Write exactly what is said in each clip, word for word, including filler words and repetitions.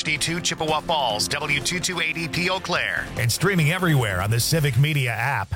fifty-two Chippewa Falls, W two two eighty P Eau Claire, and streaming everywhere on the Civic Media app.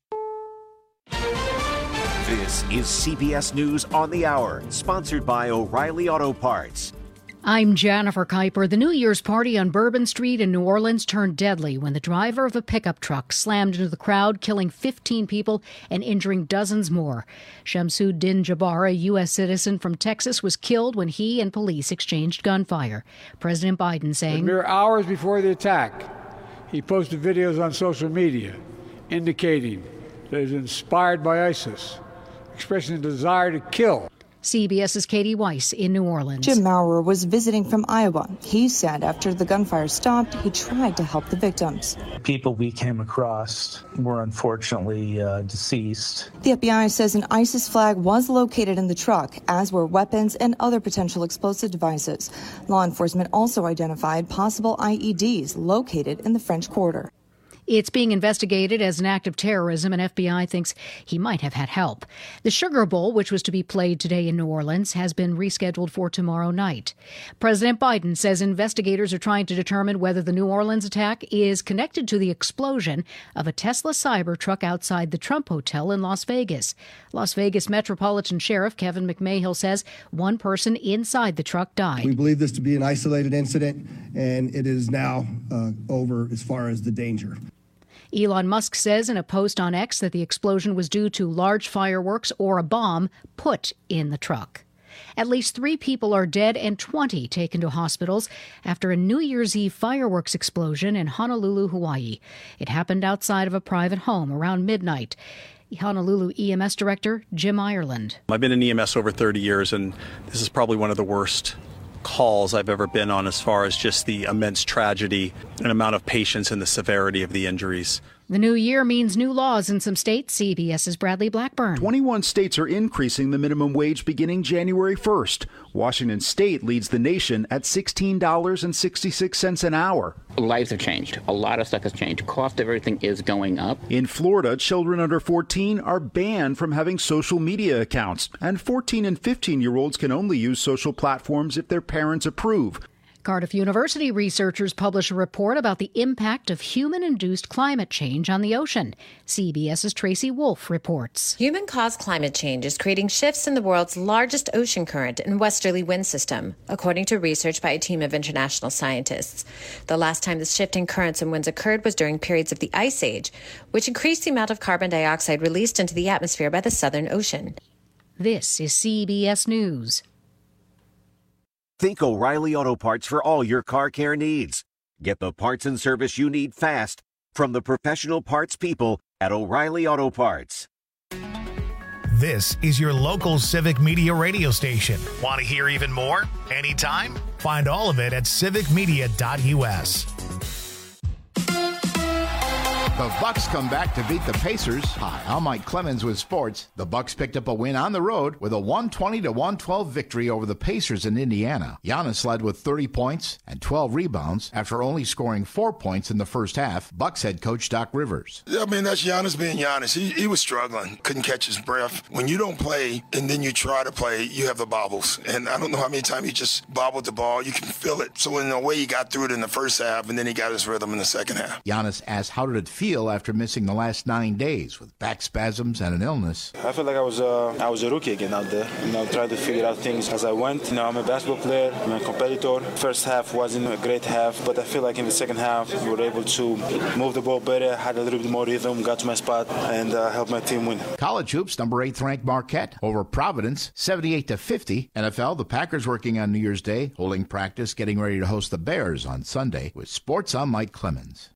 This is C B S News on the Hour, sponsored by O'Reilly Auto Parts. I'm Jennifer Kuiper. The New Year's party on Bourbon Street in New Orleans turned deadly when the driver of a pickup truck slammed into the crowd, killing fifteen people and injuring dozens more. Shamsuddin Jabbar, a U S citizen from Texas, was killed when he and police exchanged gunfire. President Biden saying, mere hours before the attack, he posted videos on social media indicating that he was inspired by ISIS, expressing a desire to kill. CBS's Katie Weiss in New Orleans. Jim Maurer was visiting from Iowa. He said after the gunfire stopped, he tried to help the victims. People we came across were unfortunately uh, deceased. The F B I says an ISIS flag was located in the truck, as were weapons and other potential explosive devices. Law enforcement also identified possible I E Ds located in the French Quarter. It's being investigated as an act of terrorism, and F B I thinks he might have had help. The Sugar Bowl, which was to be played today in New Orleans, has been rescheduled for tomorrow night. President Biden says investigators are trying to determine whether the New Orleans attack is connected to the explosion of a Tesla Cybertruck outside the Trump Hotel in Las Vegas. Las Vegas Metropolitan Sheriff Kevin McMahill says one person inside the truck died. We believe this to be an isolated incident, and it is now uh, over as far as the danger. Elon Musk says in a post on X that the explosion was due to large fireworks or a bomb put in the truck. At least three people are dead and twenty taken to hospitals after a New Year's Eve fireworks explosion in Honolulu, Hawaii. It happened outside of a private home around midnight. Honolulu E M S Director Jim Ireland. I've been in E M S over thirty years, and this is probably one of the worst calls I've ever been on as far as just the immense tragedy and amount of patience and the severity of the injuries. The new year means new laws in some states. CBS's Bradley Blackburn. twenty-one states are increasing the minimum wage beginning January first. Washington State leads the nation at sixteen dollars and sixty-six cents an hour. Lives have changed. A lot of stuff has changed. Cost of everything is going up. In Florida, children under fourteen are banned from having social media accounts, and fourteen and fifteen-year-olds can only use social platforms if their parents approve. Cardiff University researchers publish a report about the impact of human-induced climate change on the ocean. CBS's Tracy Wolf reports. Human-caused climate change is creating shifts in the world's largest ocean current and westerly wind system, according to research by a team of international scientists. The last time this shift in currents and winds occurred was during periods of the Ice Age, which increased the amount of carbon dioxide released into the atmosphere by the Southern Ocean. This is C B S News. Think O'Reilly Auto Parts for all your car care needs. Get the parts and service you need fast from the professional parts people at O'Reilly Auto Parts. This is your local Civic Media radio station. Want to hear even more? Anytime? Find all of it at civic media dot U S. The Bucks come back to beat the Pacers. Hi, I'm Mike Clemens with sports. The Bucks picked up a win on the road with a one twenty to one twelve victory over the Pacers in Indiana. Giannis led with thirty points and twelve rebounds after only scoring four points in the first half. Bucks head coach Doc Rivers. I mean, that's Giannis being Giannis. He, he was struggling, couldn't catch his breath. When you don't play and then you try to play, you have the bobbles. And I don't know how many times he just bobbled the ball. You can feel it. So in a way, he got through it in the first half, and then he got his rhythm in the second half. Giannis asked, how did it feel after missing the last nine days with back spasms and an illness? I feel like I was uh, I was a rookie again out there. You know, trying to figure out things as I went. You know, I'm a basketball player. I'm a competitor. First half wasn't a great half, but I feel like in the second half we were able to move the ball better, had a little bit more rhythm, got to my spot, and uh, helped my team win. College hoops, number eighth ranked Marquette over Providence, seventy-eight to fifty. N F L, the Packers working on New Year's Day, holding practice, getting ready to host the Bears on Sunday. With sports, I'm Mike Clemens.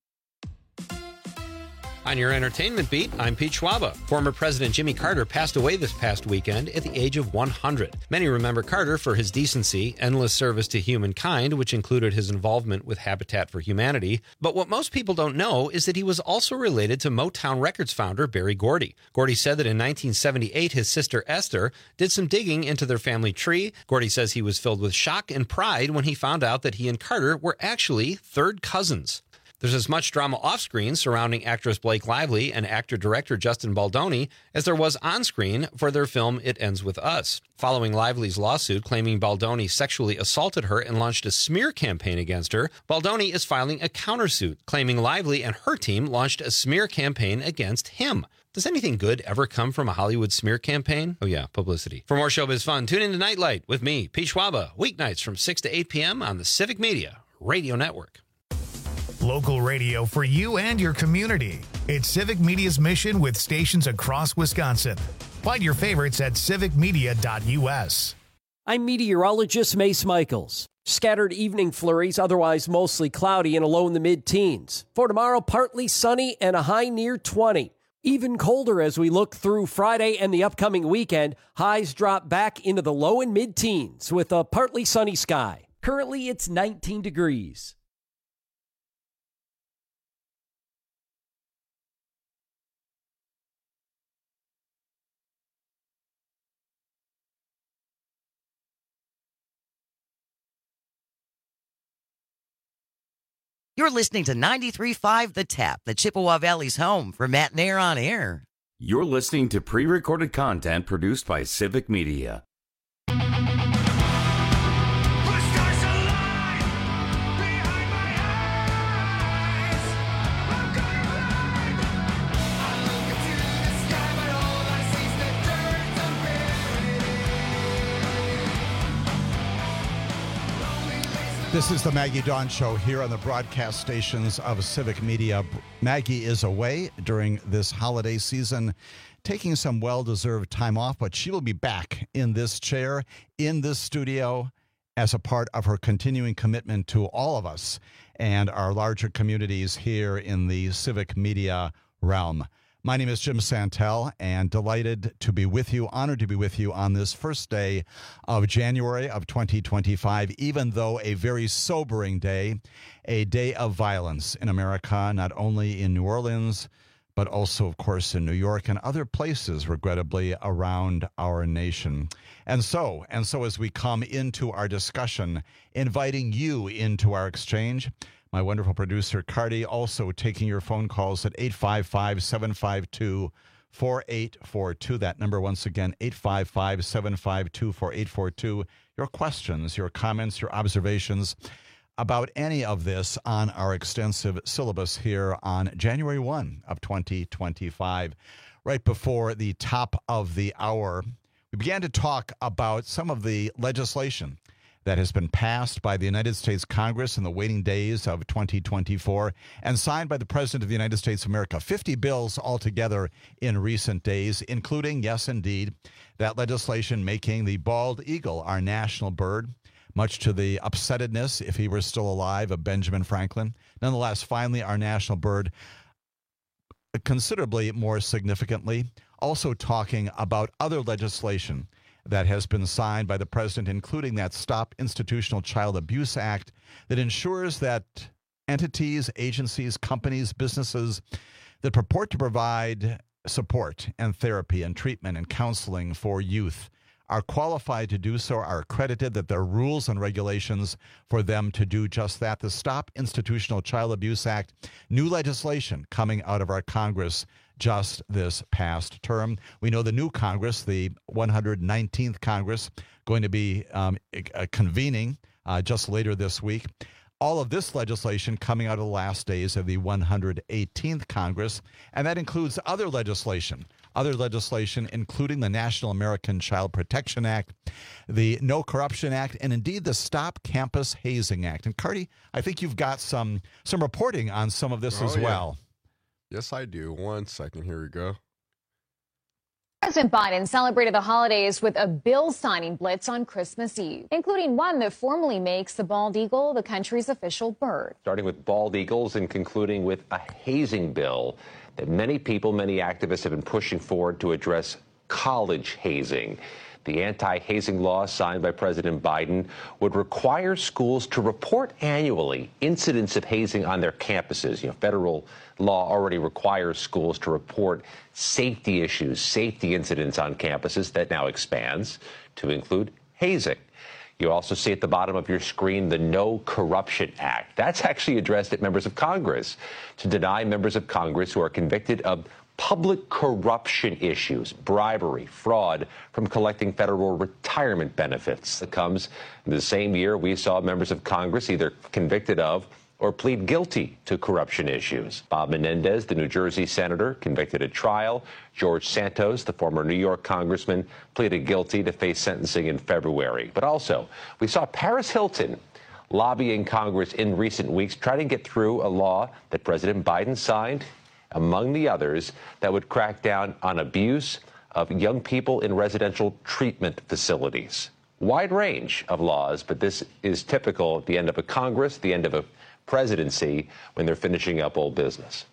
On your entertainment beat, I'm Pete Schwaba. Former President Jimmy Carter passed away this past weekend at the age of one hundred. Many remember Carter for his decency, endless service to humankind, which included his involvement with Habitat for Humanity. But what most people don't know is that he was also related to Motown Records founder Berry Gordy. Gordy said that in nineteen seventy-eight, his sister Esther did some digging into their family tree. Gordy says he was filled with shock and pride when he found out that he and Carter were actually third cousins. There's as much drama off-screen surrounding actress Blake Lively and actor-director Justin Baldoni as there was on-screen for their film It Ends With Us. Following Lively's lawsuit claiming Baldoni sexually assaulted her and launched a smear campaign against her, Baldoni is filing a countersuit, claiming Lively and her team launched a smear campaign against him. Does anything good ever come from a Hollywood smear campaign? Oh yeah, publicity. For more showbiz fun, tune in to Nightlight with me, Pete Schwaba, weeknights from six to eight p.m. on the Civic Media Radio Network. Local radio for you and your community. It's Civic Media's mission with stations across Wisconsin. Find your favorites at civic media dot u s. I'm meteorologist Mace Michaels. Scattered evening flurries, otherwise mostly cloudy and a low in the mid-teens. For tomorrow, partly sunny and a high near twenty. Even colder as we look through Friday and the upcoming weekend. Highs drop back into the low and mid-teens with a partly sunny sky. Currently, it's nineteen degrees. You're listening to ninety-three point five The Tap, the Chippewa Valley's home for Matt Nair on Air. You're listening to pre-recorded content produced by Civic Media. This is the Maggie Dawn Show here on the broadcast stations of Civic Media. Maggie is away during this holiday season, taking some well-deserved time off, but she will be back in this chair, in this studio, as a part of her continuing commitment to all of us and our larger communities here in the Civic Media realm. My name is Jim Santel, and delighted to be with you, honored to be with you on this first day of January of twenty twenty-five, even though a very sobering day, a day of violence in America, not only in New Orleans, but also, of course, in New York and other places, regrettably, around our nation. And so, and so as we come into our discussion, inviting you into our exchange, my wonderful producer, Cardi, also taking your phone calls at eight five five, seven five two, four eight four two. That number, once again, eight five five, seven five two, four eight four two. Your questions, your comments, your observations about any of this on our extensive syllabus here on January first of twenty twenty-five. Right before the top of the hour, we began to talk about some of the legislation that has been passed by the United States Congress in the waning days of twenty twenty-four and signed by the President of the United States of America. fifty bills altogether in recent days, including, yes, indeed, that legislation making the bald eagle our national bird, much to the upsettedness, if he were still alive, of Benjamin Franklin. Nonetheless, finally, our national bird. Considerably more significantly, also talking about other legislation that has been signed by the president, including that Stop Institutional Child Abuse Act that ensures that entities, agencies, companies, businesses that purport to provide support and therapy and treatment and counseling for youth are qualified to do so, are accredited, that there are rules and regulations for them to do just that. The Stop Institutional Child Abuse Act, new legislation coming out of our Congress just this past term. We know the new Congress, the one hundred nineteenth Congress, going to be um, convening uh, just later this week. All of this legislation coming out of the last days of the one hundred eighteenth Congress, and that includes other legislation. Other legislation, including the National American Child Protection Act, the No Corruption Act, and indeed the Stop Campus Hazing Act. And Cardi, I think you've got some some reporting on some of this oh, as yeah. well. Yes, I do. One second. Here we go. President Biden celebrated the holidays with a bill signing blitz on Christmas Eve, including one that formally makes the bald eagle the country's official bird. Starting with bald eagles and concluding with a hazing bill that many people, many activists have been pushing forward to address college hazing. The anti-hazing law signed by President Biden would require schools to report annually incidents of hazing on their campuses. You know, federal law already requires schools to report safety issues, safety incidents on campuses. That now expands to include hazing. You also see at the bottom of your screen the No Corruption Act. That's actually addressed at members of Congress to deny members of Congress who are convicted of public corruption issues, bribery, fraud, from collecting federal retirement benefits. It comes in the same year we saw members of Congress either convicted of or plead guilty to corruption issues. Bob Menendez, the New Jersey senator, convicted at trial. George Santos, the former New York congressman, pleaded guilty to face sentencing in February. But also, we saw Paris Hilton lobbying Congress in recent weeks, trying to get through a law that President Biden signed, among the others, that would crack down on abuse of young people in residential treatment facilities. Wide range of laws, but this is typical at the end of a Congress, the end of a presidency, when they're finishing up old business.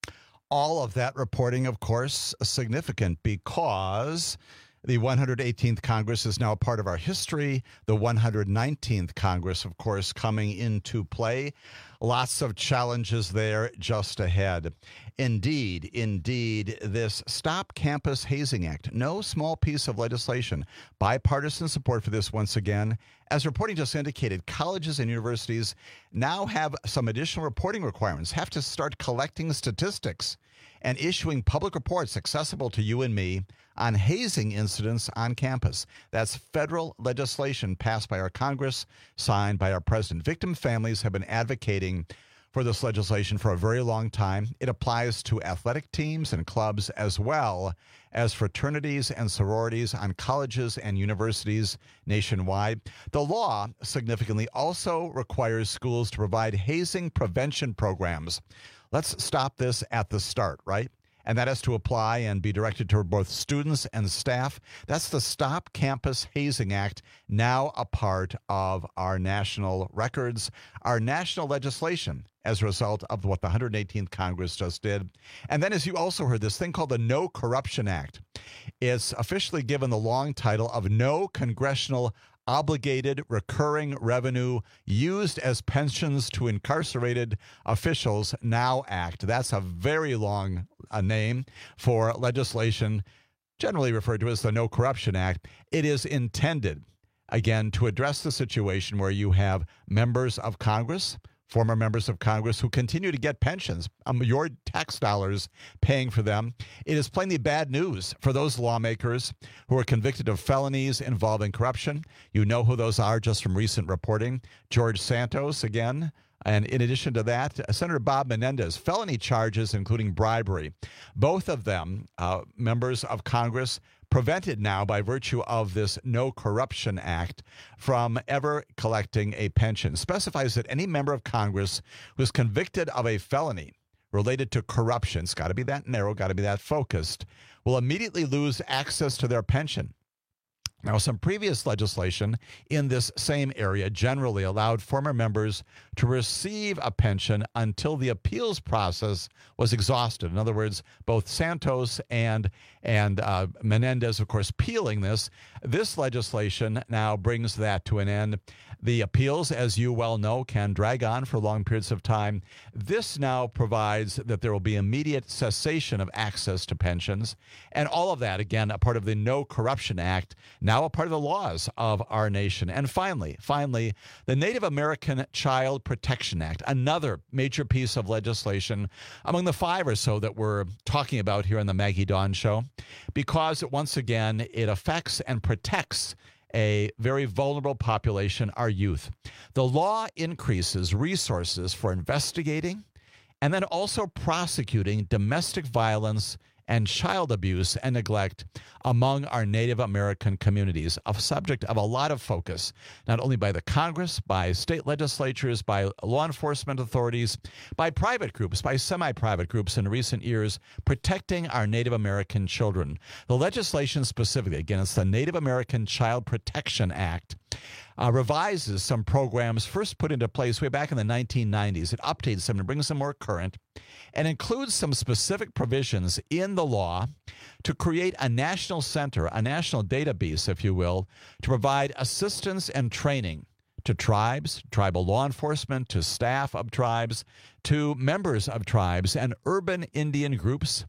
All of that reporting, of course, significant because the one hundred eighteenth Congress is now a part of our history. The one hundred nineteenth Congress, of course, coming into play. Lots of challenges there just ahead. Indeed, indeed, this Stop Campus Hazing Act, no small piece of legislation. Bipartisan support for this once again. As reporting just indicated, colleges and universities now have some additional reporting requirements, have to start collecting statistics and issuing public reports accessible to you and me on hazing incidents on campus. That's federal legislation passed by our Congress, signed by our president. Victim families have been advocating for this legislation for a very long time. It applies to athletic teams and clubs as well as fraternities and sororities on colleges and universities nationwide. The law significantly also requires schools to provide hazing prevention programs. Let's stop this at the start, right? And that has to apply and be directed toward both students and staff. That's the Stop Campus Hazing Act, now a part of our national records, our national legislation as a result of what the one hundred eighteenth Congress just did. And then, as you also heard, this thing called the No Corruption Act. It's officially given the long title of No Congressional Obligated Recurring Revenue Used as Pensions to Incarcerated Officials Now Act. That's a very long uh, name for legislation generally referred to as the No Corruption Act. It is intended, again, to address the situation where you have members of Congress, former members of Congress who continue to get pensions, um, your tax dollars paying for them. It is plainly bad news for those lawmakers who are convicted of felonies involving corruption. You know who those are just from recent reporting. George Santos, again. And in addition to that, Senator Bob Menendez, felony charges including bribery. Both of them, uh, members of Congress, prevented now by virtue of this No Corruption Act from ever collecting a pension. Specifies that any member of Congress who is convicted of a felony related to corruption, it's got to be that narrow, got to be that focused, will immediately lose access to their pension. Now, some previous legislation in this same area generally allowed former members to receive a pension until the appeals process was exhausted. In other words, both Santos and and uh, Menendez, of course, appealing this. This legislation now brings that to an end. The appeals, as you well know, can drag on for long periods of time. This now provides that there will be immediate cessation of access to pensions. And all of that, again, a part of the No Corruption Act, now a part of the laws of our nation. And finally, finally, the Native American Child Protection Act, another major piece of legislation among the five or so that we're talking about here on the Maggie Dawn Show, because once again, it affects and protects a very vulnerable population, our youth. The law increases resources for investigating and then also prosecuting domestic violence and child abuse and neglect among our Native American communities, a subject of a lot of focus, not only by the Congress, by state legislatures, by law enforcement authorities, by private groups, by semi-private groups in recent years, protecting our Native American children. The legislation specifically, again, it's the Native American Child Protection Act, Uh, revises some programs first put into place way back in the nineteen nineties. It updates them and brings them more current and includes some specific provisions in the law to create a national center, a national database, if you will, to provide assistance and training to tribes, tribal law enforcement, to staff of tribes, to members of tribes and urban Indian groups,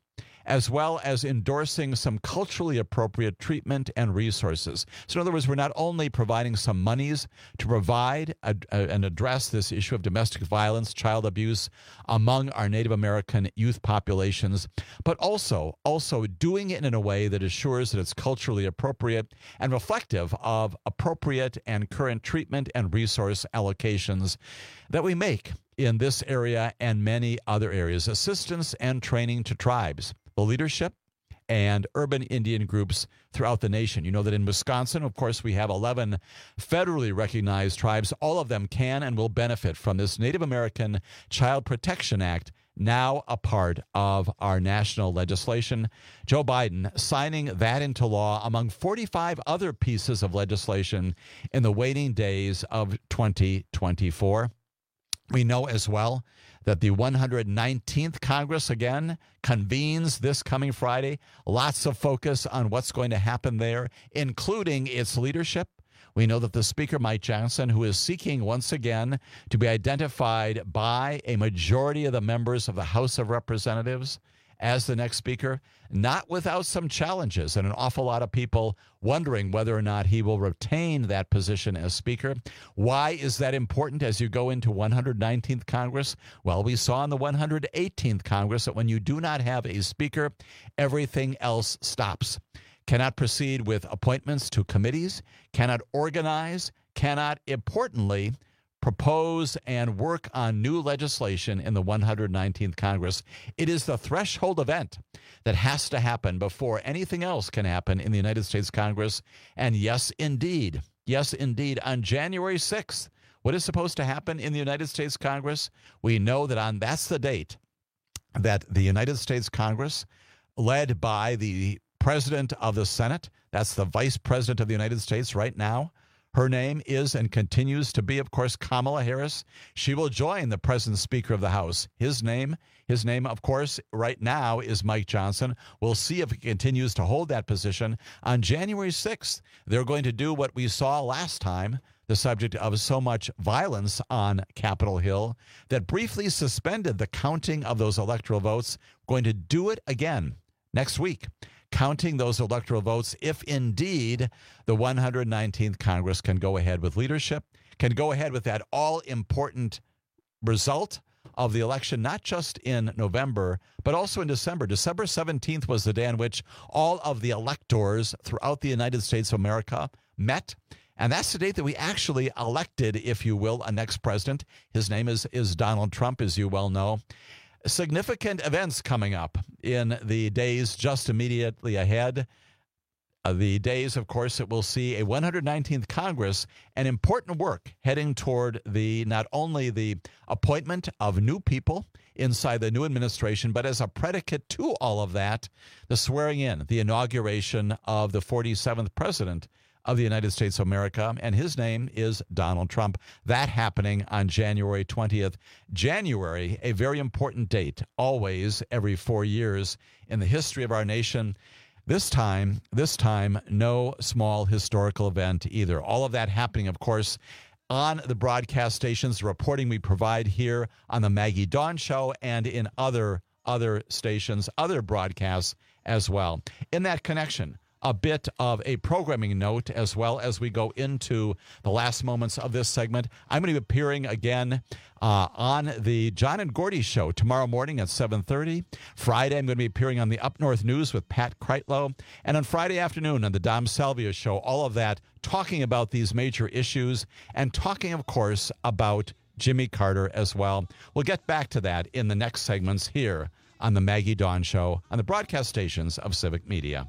as well as endorsing some culturally appropriate treatment and resources. So in other words, we're not only providing some monies to provide a, a, and address this issue of domestic violence, child abuse among our Native American youth populations, but also, also doing it in a way that assures that it's culturally appropriate and reflective of appropriate and current treatment and resource allocations that we make in this area and many other areas. Assistance and training to tribes, the leadership, and urban Indian groups throughout the nation. You know that in Wisconsin, of course, we have eleven federally recognized tribes. All of them can and will benefit from this Native American Child Protection Act, now a part of our national legislation. Joe Biden signing that into law among forty-five other pieces of legislation in the waning days of twenty twenty-four. We know as well that the one hundred nineteenth Congress, again, convenes this coming Friday. Lots of focus on what's going to happen there, including its leadership. We know that the Speaker, Mike Johnson, who is seeking once again to be identified by a majority of the members of the House of Representatives as the next Speaker, not without some challenges and an awful lot of people wondering whether or not he will retain that position as Speaker. Why is that important as you go into one hundred nineteenth Congress? Well, we saw in the one hundred eighteenth Congress that when you do not have a Speaker, everything else stops. Cannot proceed with appointments to committees, cannot organize, cannot, importantly, propose and work on new legislation in the one hundred nineteenth Congress. It is the threshold event that has to happen before anything else can happen in the United States Congress. And yes, indeed, yes, indeed, on January sixth, what is supposed to happen in the United States Congress? We know that on that's the date that the United States Congress, led by the President of the Senate, that's the Vice President of the United States right now. Her name is and continues to be, of course, Kamala Harris. She will join the President Speaker of the House. His name, his name, of course, right now is Mike Johnson. We'll see if he continues to hold that position. On January sixth, they're going to do what we saw last time, the subject of so much violence on Capitol Hill, that briefly suspended the counting of those electoral votes. Going to do it again next week, counting those electoral votes if indeed the one hundred nineteenth Congress can go ahead with leadership, can go ahead with that all-important result of the election, not just in November, but also in December. December seventeenth was the day on which all of the electors throughout the United States of America met. And that's the date that we actually elected, if you will, a next president. His name is, is Donald Trump, as you well know. Significant events coming up in the days just immediately ahead. Uh, the days, of course, that we'll see a one hundred nineteenth Congress and important work heading toward the not only the appointment of new people inside the new administration, but as a predicate to all of that, the swearing in, the inauguration of the forty-seventh president of the United States of America, and his name is Donald Trump. That happening on January twentieth. January, a very important date, always every four years in the history of our nation. This time, this time, no small historical event either. All of that happening, of course, on the broadcast stations, the reporting we provide here on the Maggie Dawn Show and in other, other stations, other broadcasts as well. In that connection, a bit of a programming note as well as we go into the last moments of this segment. I'm going to be appearing again uh, on the John and Gordy Show tomorrow morning at seven thirty. Friday, I'm going to be appearing on the Up North News with Pat Kreitlow. And on Friday afternoon on the Dom Salvia Show, all of that talking about these major issues and talking, of course, about Jimmy Carter as well. We'll get back to that in the next segments here on the Maggie Dawn Show on the broadcast stations of Civic Media.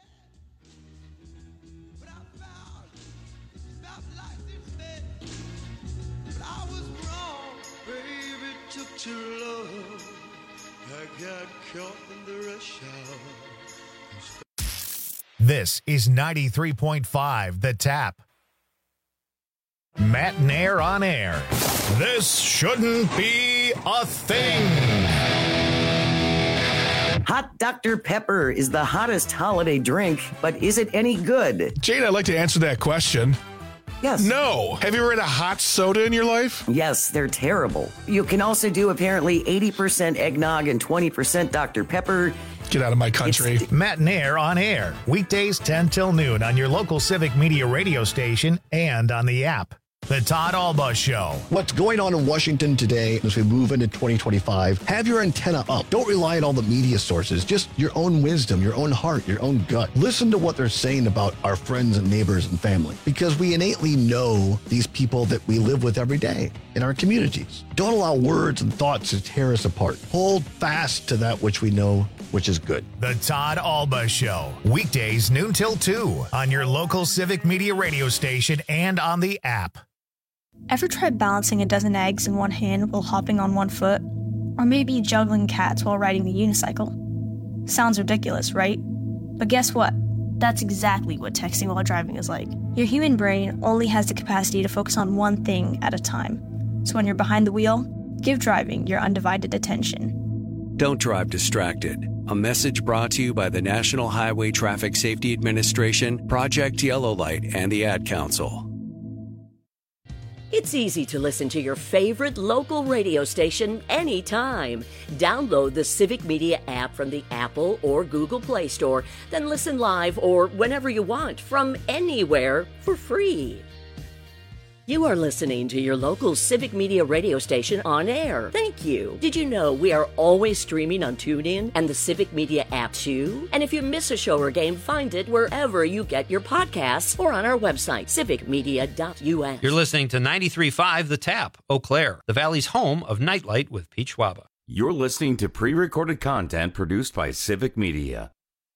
This is ninety-three point five The Tap. Matt Nair on air. This shouldn't be a thing. Hot Doctor Pepper is the hottest holiday drink, but is it any good? Jane, I'd like to answer that question. Yes. No. Have you ever had a hot soda in your life? Yes, they're terrible. You can also do apparently eighty percent eggnog and twenty percent Doctor Pepper. Get out of my country. It's Matt and Air on air. Weekdays ten till noon on your local Civic Media radio station and on the app. The Todd Alba Show. What's going on in Washington today as we move into twenty twenty-five? Have your antenna up. Don't rely on all the media sources. Just your own wisdom, your own heart, your own gut. Listen to what they're saying about our friends and neighbors and family, because we innately know these people that we live with every day in our communities. Don't allow words and thoughts to tear us apart. Hold fast to that which we know, which is good. The Todd Alba Show. Weekdays noon till two on your local Civic Media radio station and on the app. Ever tried balancing a dozen eggs in one hand while hopping on one foot? Or maybe juggling cats while riding the unicycle? Sounds ridiculous, right? But guess what? That's exactly what texting while driving is like. Your human brain only has the capacity to focus on one thing at a time. So when you're behind the wheel, give driving your undivided attention. Don't drive distracted. A message brought to you by the National Highway Traffic Safety Administration, Project Yellow Light, and the Ad Council. It's easy to listen to your favorite local radio station anytime. Download the Civic Media app from the Apple or Google Play Store, then listen live or whenever you want from anywhere for free. You are listening to your local Civic Media radio station on air. Thank you. Did you know we are always streaming on TuneIn and the Civic Media app too? And if you miss a show or game, find it wherever you get your podcasts or on our website, civic media dot u s. You're listening to ninety-three point five The Tap, Eau Claire, the Valley's home of Nightlight with Pete Schwaba. You're listening to pre-recorded content produced by Civic Media.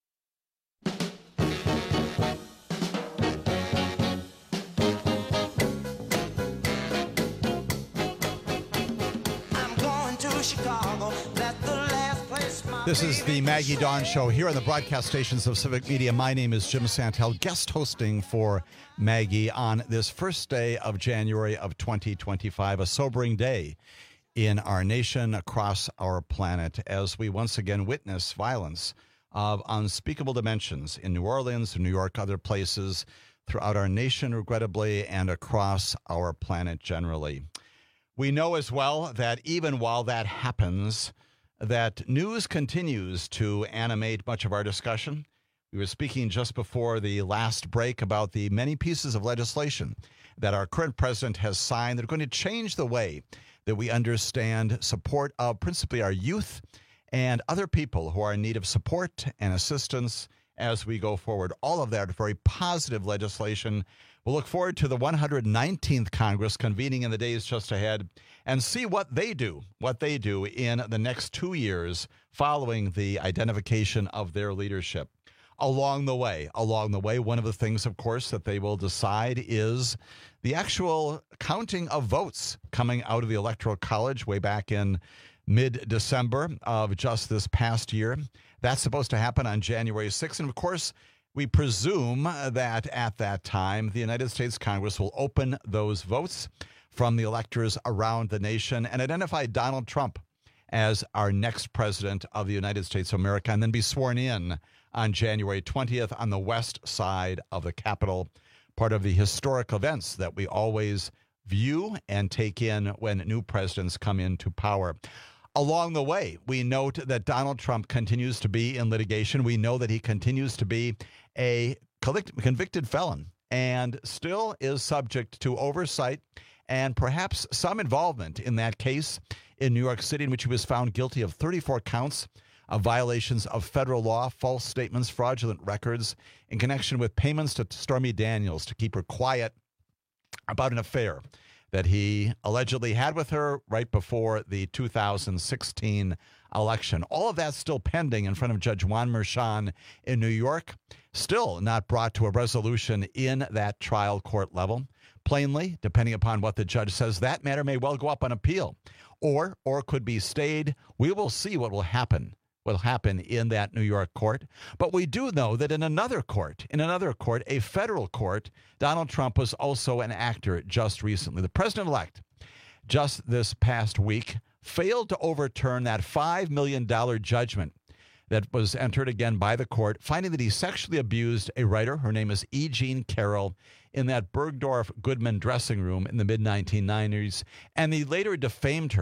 This is the Maggie Dawn Show here on the broadcast stations of Civic Media. My name is Jim Santel, guest hosting for Maggie on this first day of January of twenty twenty-five, a sobering day in our nation, across our planet, as we once again witness violence of unspeakable dimensions in New Orleans, New York, other places throughout our nation, regrettably, and across our planet generally. We know as well that even while that happens, that news continues to animate much of our discussion. We were speaking just before the last break about the many pieces of legislation that our current president has signed that are going to change the way that we understand support of principally our youth and other people who are in need of support and assistance as we go forward. All of that very positive legislation. We'll look forward to the one hundred nineteenth Congress convening in the days just ahead and see what they do, what they do in the next two years following the identification of their leadership. Along the way, along the way, one of the things, of course, that they will decide is the actual counting of votes coming out of the Electoral College way back in mid-December of just this past year. That's supposed to happen on January sixth. And, of course, we presume that at that time, the United States Congress will open those votes from the electors around the nation and identify Donald Trump as our next president of the United States of America, and then be sworn in on January twentieth on the west side of the Capitol, part of the historic events that we always view and take in when new presidents come into power. Along the way, we note that Donald Trump continues to be in litigation. We know that he continues to be a convicted felon and still is subject to oversight and perhaps some involvement in that case in New York City, in which he was found guilty of thirty-four counts of violations of federal law, false statements, fraudulent records in connection with payments to Stormy Daniels to keep her quiet about an affair that he allegedly had with her right before the two thousand sixteen election. All of that's still pending in front of Judge Juan Merchan in New York, still not brought to a resolution in that trial court level. Plainly, depending upon what the judge says, that matter may well go up on appeal or or could be stayed. We will see what will happen. will happen in that New York court. But we do know that in another court, in another court, a federal court, Donald Trump was also an actor just recently. The president-elect, just this past week, failed to overturn that five million dollars judgment that was entered again by the court, finding that he sexually abused a writer, her name is E. Jean Carroll, in that Bergdorf Goodman dressing room in the mid nineteen nineties, and he later defamed her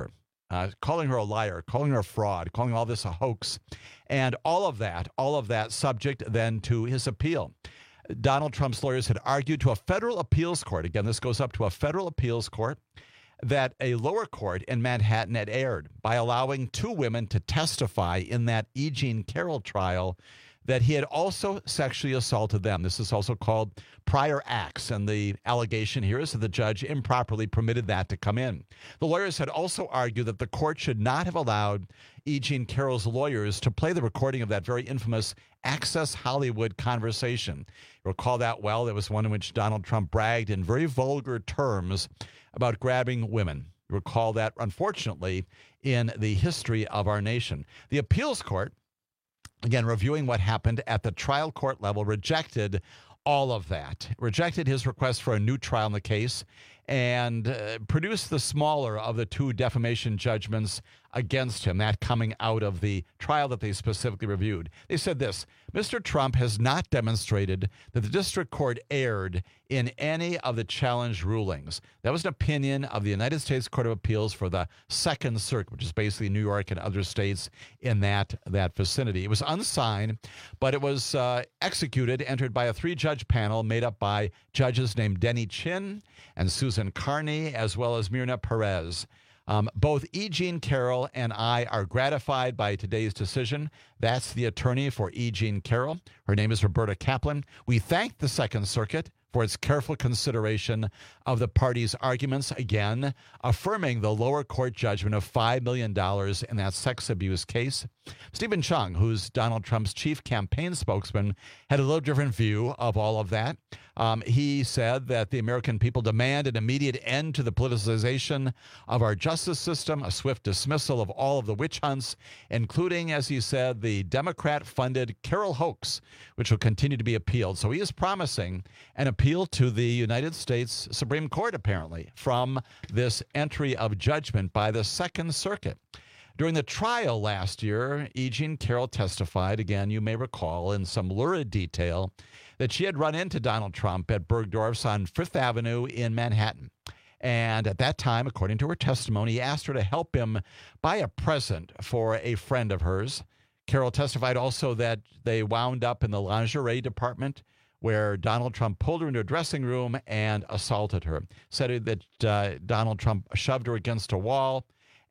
uh, calling her a liar, calling her a fraud, calling all this a hoax. And all of that, all of that subject then to his appeal. Donald Trump's lawyers had argued to a federal appeals court, again, this goes up to a federal appeals court, that a lower court in Manhattan had erred by allowing two women to testify in that E. Jean Carroll trial that he had also sexually assaulted them. This is also called prior acts, and the allegation here is that the judge improperly permitted that to come in. The lawyers had also argued that the court should not have allowed E. Jean Carroll's lawyers to play the recording of that very infamous Access Hollywood conversation. You recall that well. There was one in which Donald Trump bragged in very vulgar terms about grabbing women. You recall that, unfortunately, in the history of our nation. The appeals court, again, reviewing what happened at the trial court level, rejected all of that, rejected his request for a new trial in the case, and uh, produced the smaller of the two defamation judgments against him, that coming out of the trial that they specifically reviewed. They said this: Mister Trump has not demonstrated that the district court erred in any of the challenge rulings. That was an opinion of the United States Court of Appeals for the Second Circuit, which is basically New York and other states in that, that vicinity. It was unsigned, but it was uh, executed, entered by a three-judge panel made up by judges named Denny Chin and Susan Carney, as well as Myrna Perez. Um, both E. Jean Carroll and I are gratified by today's decision. That's the attorney for E. Jean Carroll. Her name is Roberta Kaplan. We thank the Second Circuit for its careful consideration of the parties' arguments, again, affirming the lower court judgment of five million dollars in that sex abuse case. Stephen Chung, who's Donald Trump's chief campaign spokesman, had a little different view of all of that. Um, he said that the American people demand an immediate end to the politicization of our justice system, a swift dismissal of all of the witch hunts, including, as he said, the Democrat-funded Carroll hoax, which will continue to be appealed. So he is promising an appeal to the United States Supreme Court, apparently, from this entry of judgment by the Second Circuit. During the trial last year, E. Jean Carroll testified, again, you may recall, in some lurid detail, that she had run into Donald Trump at Bergdorf's on Fifth Avenue in Manhattan. And at that time, according to her testimony, he asked her to help him buy a present for a friend of hers. Carroll testified also that they wound up in the lingerie department, where Donald Trump pulled her into a dressing room and assaulted her. Said that uh, Donald Trump shoved her against a wall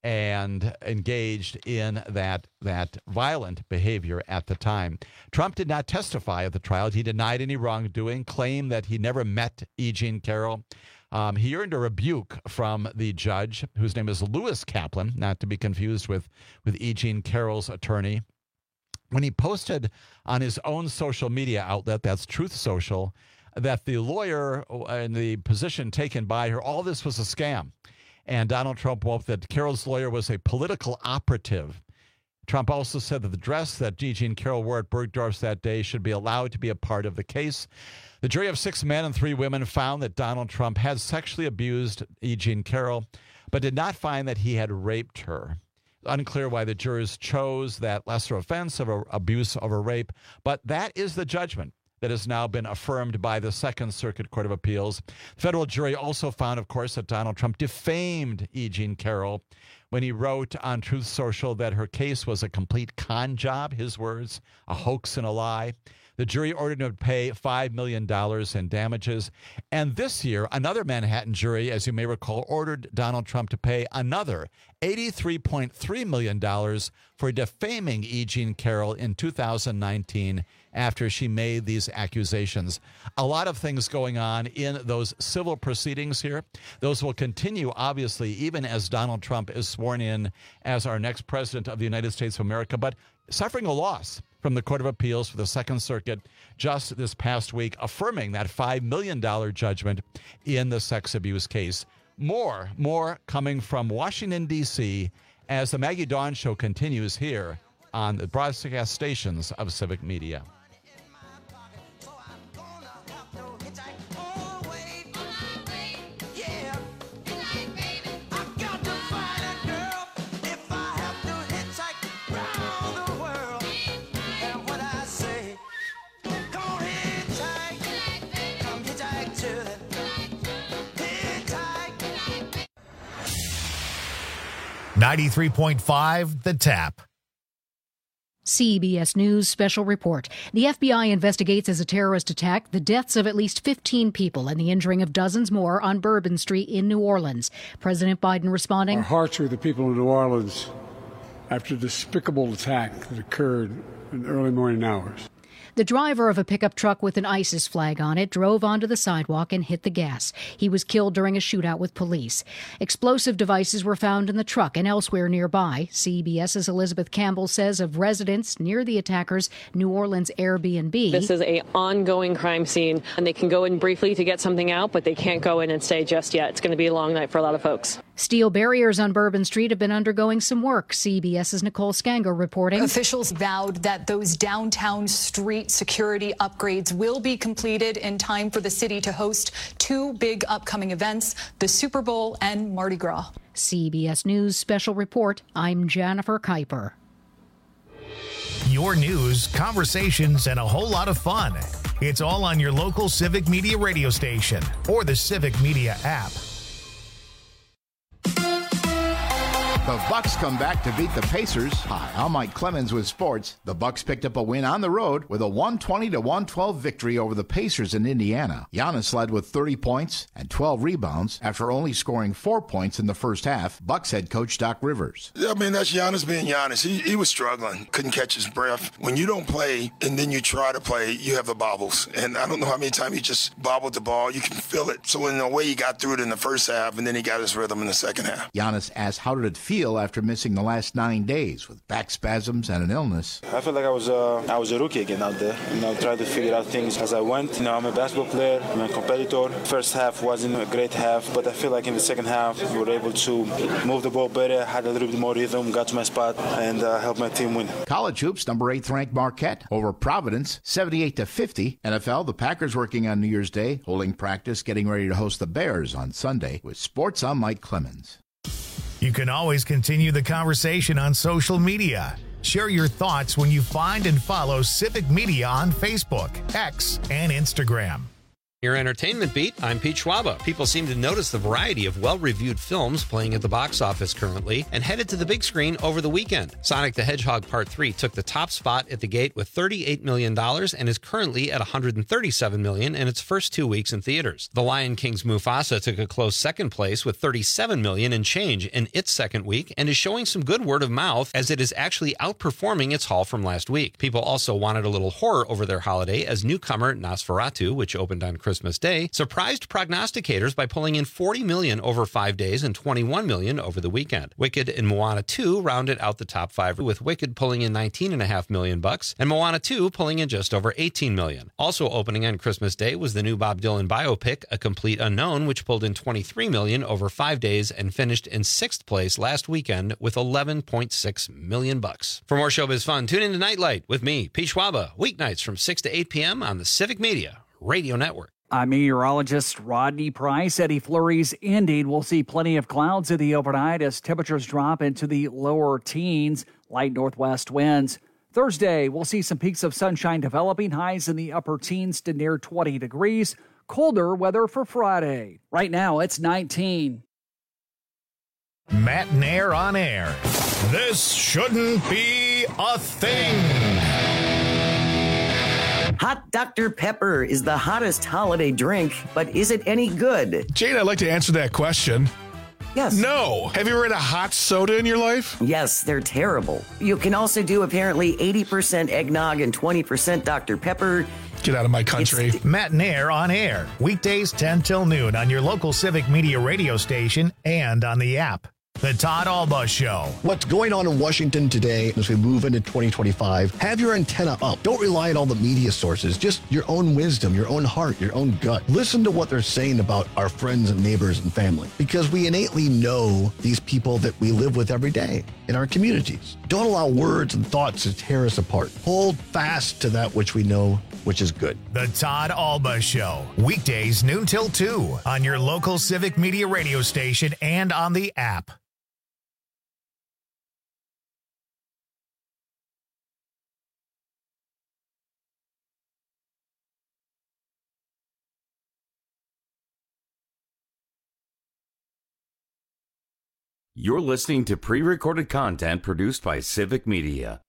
and engaged in that that violent behavior at the time. Trump did not testify at the trial. He denied any wrongdoing, claimed that he never met E. Jean Carroll. Um, he earned a rebuke from the judge, whose name is Lewis Kaplan, not to be confused with, with E. Jean Carroll's attorney, when he posted on his own social media outlet, that's Truth Social, that the lawyer and the position taken by her, all this was a scam. And Donald Trump wrote that Carroll's lawyer was a political operative. Trump also said that the dress that E. Jean Carroll wore at Bergdorf's that day should be allowed to be a part of the case. The jury of six men and three women found that Donald Trump had sexually abused E. Jean Carroll, but did not find that he had raped her. Unclear why the jurors chose that lesser offense of a, abuse over rape, but that is the judgment that has now been affirmed by the Second Circuit Court of Appeals. The federal jury also found, of course, that Donald Trump defamed E. Jean Carroll when he wrote on Truth Social that her case was a complete con job, his words, a hoax and a lie. The jury ordered him to pay five million dollars in damages. And this year, another Manhattan jury, as you may recall, ordered Donald Trump to pay another eighty-three point three million dollars for defaming E. Jean Carroll in two thousand nineteen after she made these accusations. A lot of things going on in those civil proceedings here. Those will continue, obviously, even as Donald Trump is sworn in as our next president of the United States of America, but suffering a loss from the Court of Appeals for the Second Circuit just this past week, affirming that five million dollars judgment in the sex abuse case. More, more coming from Washington, D C as the Maggie Dawn Show continues here on the broadcast stations of Civic Media. ninety-three point five The Tap. C B S News special report. The F B I investigates as a terrorist attack the deaths of at least fifteen people and the injuring of dozens more on Bourbon Street in New Orleans. President Biden responding, "Our hearts are with the people of New Orleans after the despicable attack that occurred in the early morning hours." The driver of a pickup truck with an ISIS flag on it drove onto the sidewalk and hit the gas. He was killed during a shootout with police. Explosive devices were found in the truck and elsewhere nearby. CBS's Elizabeth Campbell says of residents near the attacker's New Orleans Airbnb. This is an ongoing crime scene, and they can go in briefly to get something out, but they can't go in and stay just yet. It's going to be a long night for a lot of folks. Steel barriers on Bourbon Street have been undergoing some work. CBS's Nicole Scango reporting. Officials vowed that those downtown street security upgrades will be completed in time for the city to host two big upcoming events, the Super Bowl and Mardi Gras. C B S News special report. I'm Jennifer Kuiper. Your news, conversations, and a whole lot of fun. It's all on your local Civic Media radio station or the Civic Media app. The Bucks come back to beat the Pacers. Hi, I'm Mike Clemens with sports. The Bucks picked up a win on the road with a one twenty to one twelve victory over the Pacers in Indiana. Giannis led with thirty points and twelve rebounds after only scoring four points in the first half. Bucks head coach Doc Rivers. I mean, that's Giannis being Giannis. He, he was struggling, couldn't catch his breath. When you don't play and then you try to play, you have the bobbles. And I don't know how many times he just bobbled the ball. You can feel it. So in a way, he got through it in the first half, and then he got his rhythm in the second half. Giannis asked, how did it feel after missing the last nine days with back spasms and an illness? I felt like I was uh, I was a rookie again out there. You know, tried to figure out things as I went. You know, I'm a basketball player. I'm a competitor. First half wasn't a great half, but I feel like in the second half we were able to move the ball better, had a little bit more rhythm, got to my spot, and uh, helped my team win. College hoops, number eighth ranked Marquette over Providence, seventy-eight to fifty. N F L, the Packers working on New Year's Day, holding practice, getting ready to host the Bears on Sunday. With sports, I'm Mike Clemens. You can always continue the conversation on social media. Share your thoughts when you find and follow Civic Media on Facebook, X, and Instagram. Your entertainment beat, I'm Pete Schwaba. People seem to notice the variety of well-reviewed films playing at the box office currently and headed to the big screen over the weekend. Sonic the Hedgehog Part three took the top spot at the gate with thirty-eight million dollars and is currently at one hundred thirty-seven million dollars in its first two weeks in theaters. The Lion King's Mufasa took a close second place with thirty-seven million dollars in change in its second week and is showing some good word of mouth as it is actually outperforming its haul from last week. People also wanted a little horror over their holiday as newcomer Nosferatu, which opened on Christmas Day, surprised prognosticators by pulling in forty million dollars over five days and twenty-one million dollars over the weekend. Wicked and Moana two rounded out the top five, with Wicked pulling in nineteen point five million bucks and Moana two pulling in just over eighteen million. Also opening on Christmas Day was the new Bob Dylan biopic, A Complete Unknown, which pulled in twenty-three million dollars over five days and finished in sixth place last weekend with eleven point six million bucks. For more showbiz fun, tune in to Nightlight with me, Pete Schwaba, weeknights from six to eight p.m. on the Civic Media Radio Network. I'm meteorologist Rodney Price. Eddie flurries indeed. We'll see plenty of clouds in the overnight as temperatures drop into the lower teens, light northwest winds. Thursday, we'll see some peaks of sunshine developing, highs in the upper teens to near twenty degrees. Colder weather for Friday. Right now, it's nineteen. Matt Nair on air. This shouldn't be a thing. Hot Doctor Pepper is the hottest holiday drink, but is it any good? Jane, I'd like to answer that question. Yes. No. Have you ever had a hot soda in your life? Yes, they're terrible. You can also do apparently eighty percent eggnog and twenty percent Doctor Pepper. Get out of my country. It's Matt Nair on air. Weekdays ten till noon on your local Civic Media radio station and on the app. The Todd Alba Show. What's going on in Washington today as we move into twenty twenty-five? Have your antenna up. Don't rely on all the media sources. Just your own wisdom, your own heart, your own gut. Listen to what they're saying about our friends and neighbors and family, because we innately know these people that we live with every day in our communities. Don't allow words and thoughts to tear us apart. Hold fast to that which we know, which is good. The Todd Alba Show. Weekdays noon till two on your local Civic Media radio station and on the app. You're listening to pre-recorded content produced by Civic Media.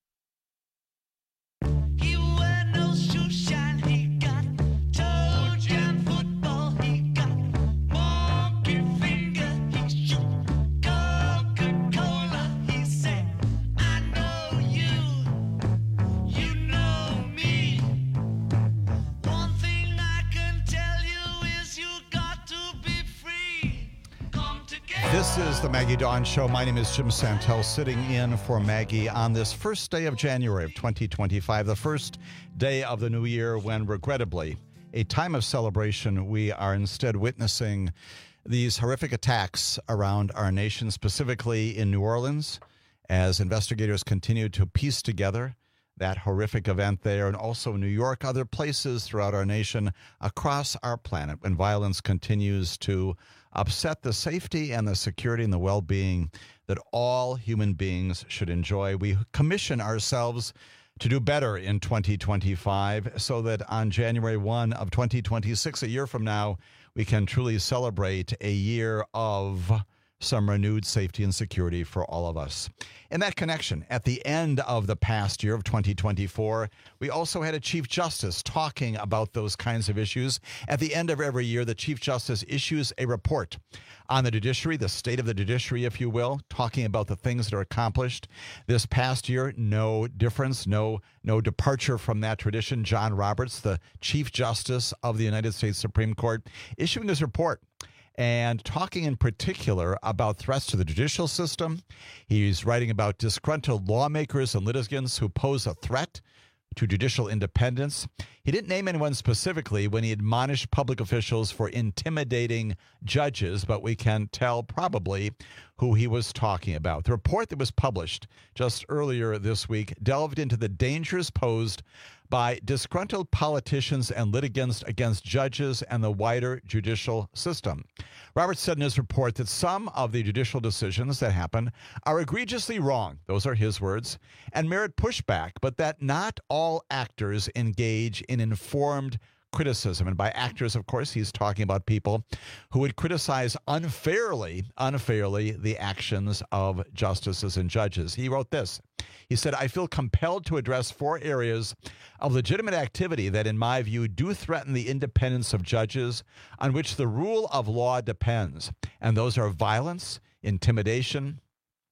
This is the Maggie Dawn Show. My name is Jim Santel, sitting in for Maggie on this first day of January of twenty twenty-five, the first day of the new year when, regrettably, a time of celebration, we are instead witnessing these horrific attacks around our nation, specifically in New Orleans, as investigators continue to piece together that horrific event there, and also New York, other places throughout our nation, across our planet, when violence continues to upset the safety and the security and the well-being that all human beings should enjoy. We commission ourselves to do better in twenty twenty-five so that on January first of twenty twenty-six, a year from now, we can truly celebrate a year of some renewed safety and security for all of us. In that connection, at the end of the past year of twenty twenty-four, we also had a Chief Justice talking about those kinds of issues. At the end of every year, the Chief Justice issues a report on the judiciary, the state of the judiciary, if you will, talking about the things that are accomplished. This past year, no difference, no, no departure from that tradition. John Roberts, the Chief Justice of the United States Supreme Court, issuing his report and talking in particular about threats to the judicial system. He's writing about disgruntled lawmakers and litigants who pose a threat to judicial independence. He didn't name anyone specifically when he admonished public officials for intimidating judges, but we can tell probably who he was talking about. The report that was published just earlier this week delved into the dangers posed by disgruntled politicians and litigants against judges and the wider judicial system. Roberts said in his report that some of the judicial decisions that happen are egregiously wrong, those are his words, and merit pushback, but that not all actors engage in informed criticism. And by actors, of course, he's talking about people who would criticize unfairly, unfairly the actions of justices and judges. He wrote this. He said, I feel compelled to address four areas of legitimate activity that, in my view, do threaten the independence of judges on which the rule of law depends. And those are violence, intimidation,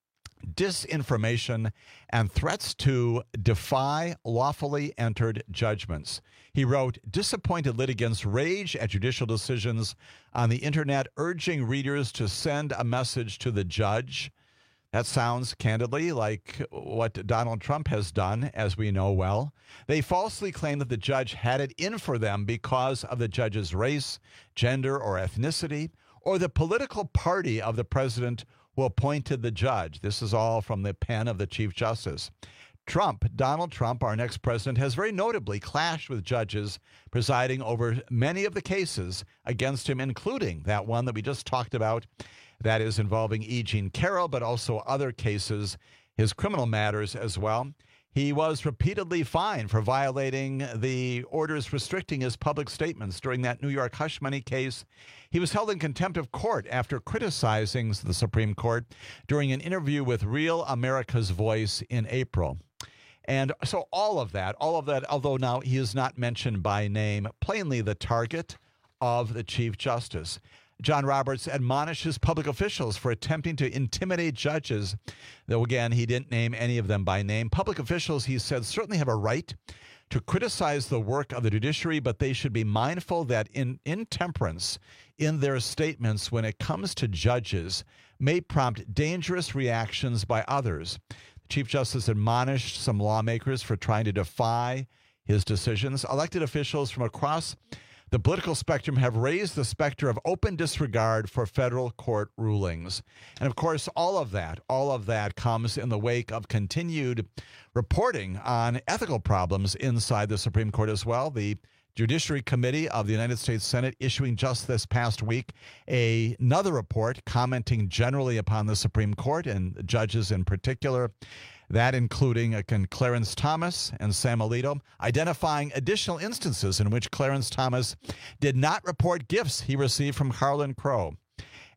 disinformation, and threats to defy lawfully entered judgments. He wrote, disappointed litigants rage at judicial decisions on the internet, urging readers to send a message to the judge. That sounds candidly like what Donald Trump has done, as we know well. They falsely claim that the judge had it in for them because of the judge's race, gender, or ethnicity, or the political party of the president who appointed the judge. This is all from the pen of the Chief Justice. Trump, Donald Trump, our next president, has very notably clashed with judges presiding over many of the cases against him, including that one that we just talked about, that is involving E. Jean Carroll, but also other cases, his criminal matters as well. He was repeatedly fined for violating the orders restricting his public statements during that New York hush money case. He was held in contempt of court after criticizing the Supreme Court during an interview with Real America's Voice in April. And so all of that, all of that, although now he is not mentioned by name, plainly the target of the Chief Justice. John Roberts admonishes public officials for attempting to intimidate judges, though, again, he didn't name any of them by name. Public officials, he said, certainly have a right to criticize the work of the judiciary, but they should be mindful that in intemperance in their statements when it comes to judges may prompt dangerous reactions by others. The Chief Justice admonished some lawmakers for trying to defy his decisions. Elected officials from across the political spectrum have raised the specter of open disregard for federal court rulings. And of course, all of that, all of that comes in the wake of continued reporting on ethical problems inside the Supreme Court as well. The Judiciary Committee of the United States Senate issuing just this past week a, another report commenting generally upon the Supreme Court and judges in particular. That including uh, Clarence Thomas and Sam Alito, identifying additional instances in which Clarence Thomas did not report gifts he received from Harlan Crow.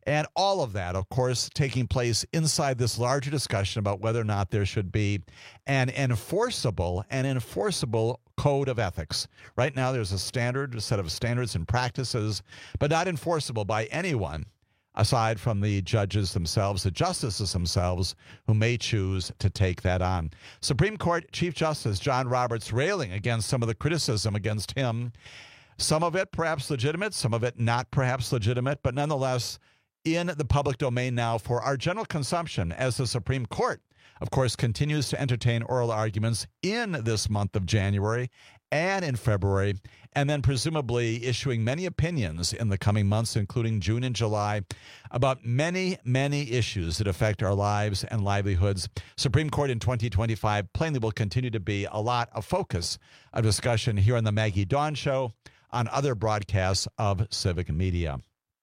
And all of that, of course, taking place inside this larger discussion about whether or not there should be an enforceable, an enforceable code of ethics. Right now, there's a standard, a set of standards and practices, but not enforceable by anyone aside from the judges themselves, the justices themselves, who may choose to take that on. Supreme Court Chief Justice John Roberts railing against some of the criticism against him, some of it perhaps legitimate, some of it not perhaps legitimate, but nonetheless in the public domain now for our general consumption, as the Supreme Court, of course, continues to entertain oral arguments in this month of January and in February, and then presumably issuing many opinions in the coming months, including June and July, about many, many issues that affect our lives and livelihoods. Supreme Court in twenty twenty-five plainly will continue to be a lot of focus of discussion here on the Maggie Dawn Show, on other broadcasts of Civic Media.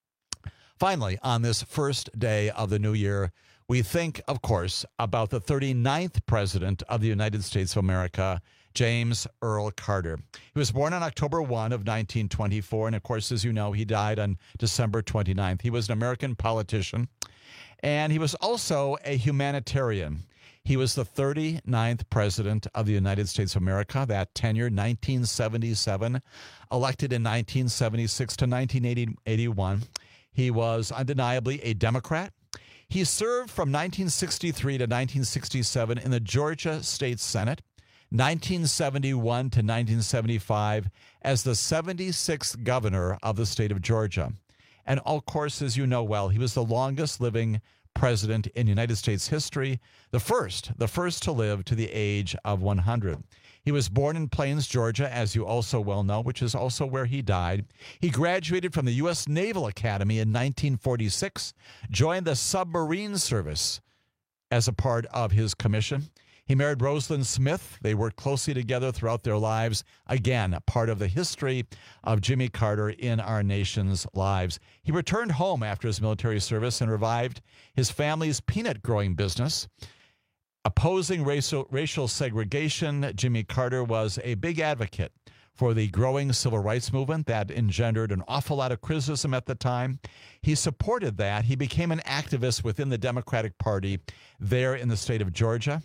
Finally, on this first day of the new year, we think, of course, about the thirty-ninth President of the United States of America, James Earl Carter. He was born on October first of nineteen twenty-four, and of course, as you know, he died on December twenty-ninth. He was an American politician, and he was also a humanitarian. He was the thirty-ninth President of the United States of America, that tenure, nineteen seventy-seven, elected in nineteen seventy-six to nineteen eighty-one. He was undeniably a Democrat. He served from nineteen sixty-three to nineteen sixty-seven in the Georgia State Senate, nineteen seventy-one to nineteen seventy-five as the seventy-sixth governor of the state of Georgia. And of course, as you know well, he was the longest living president in United States history, the first, the first to live to the age of one hundred. He was born in Plains, Georgia, as you also well know, which is also where he died. He graduated from the U S Naval Academy in nineteen forty-six, joined the submarine service as a part of his commission. He married Rosalind Smith. They worked closely together throughout their lives. Again, a part of the history of Jimmy Carter in our nation's lives. He returned home after his military service and revived his family's peanut growing business. Opposing racial, racial segregation, Jimmy Carter was a big advocate for the growing civil rights movement that engendered an awful lot of criticism at the time. He supported that. He became an activist within the Democratic Party there in the state of Georgia.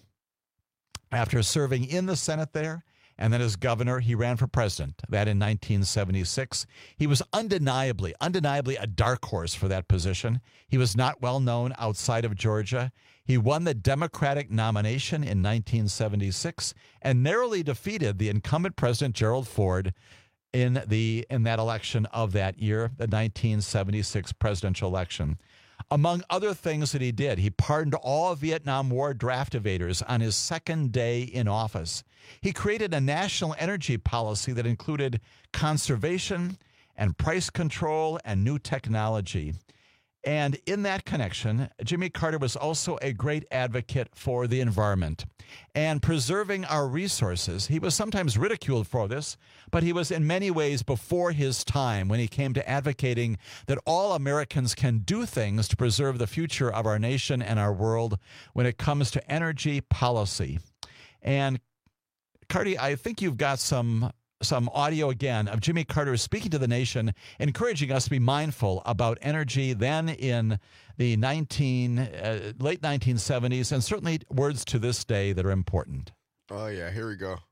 After serving in the Senate there, and then as governor, he ran for president, that in nineteen seventy-six. He was undeniably, undeniably a dark horse for that position. He was not well known outside of Georgia. He won the Democratic nomination in nineteen seventy-six and narrowly defeated the incumbent President Gerald Ford in the in that election of that year, the nineteen seventy-six presidential election. Among other things that he did, he pardoned all Vietnam War draft evaders on his second day in office. He created a national energy policy that included conservation and price control and new technology. And in that connection, Jimmy Carter was also a great advocate for the environment and preserving our resources. He was sometimes ridiculed for this, but he was in many ways before his time when he came to advocating that all Americans can do things to preserve the future of our nation and our world when it comes to energy policy. And Cardi, I think you've got some some audio again of Jimmy Carter speaking to the nation, encouraging us to be mindful about energy then in the nineteen uh, late nineteen seventies, and certainly words to this day that are important. Oh, yeah, here we go.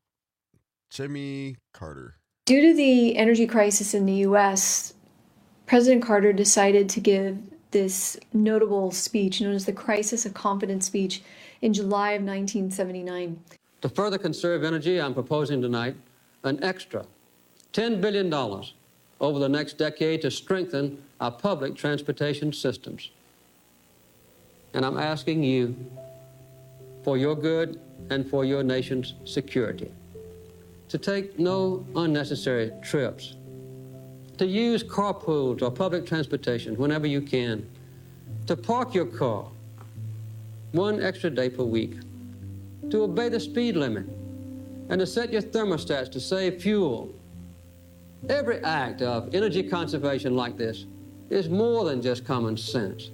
Jimmy Carter. Due to the energy crisis in the U S, President Carter decided to give this notable speech known as the Crisis of Confidence speech in July of nineteen seventy-nine. To further conserve energy, I'm proposing tonight an extra ten billion dollars over the next decade to strengthen our public transportation systems. And I'm asking you, for your good and for your nation's security, to take no unnecessary trips, to use carpools or public transportation whenever you can, to park your car one extra day per week, to obey the speed limit, and to set your thermostats to save fuel. Every act of energy conservation like this is more than just common sense.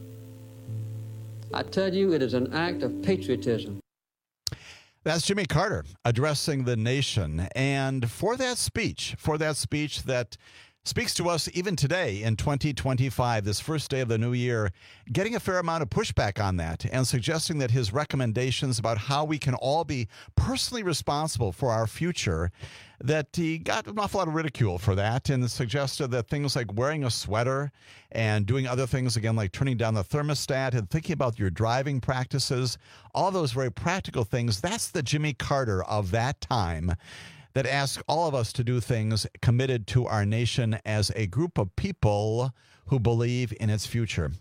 I tell you, it is an act of patriotism. That's Jimmy Carter addressing the nation. And for that speech, for that speech that speaks to us even today in twenty twenty-five, this first day of the new year, getting a fair amount of pushback on that and suggesting that his recommendations about how we can all be personally responsible for our future, that he got an awful lot of ridicule for that and suggested that things like wearing a sweater and doing other things, again, like turning down the thermostat and thinking about your driving practices, all those very practical things, that's the Jimmy Carter of that time that asks all of us to do things committed to our nation as a group of people who believe in its future.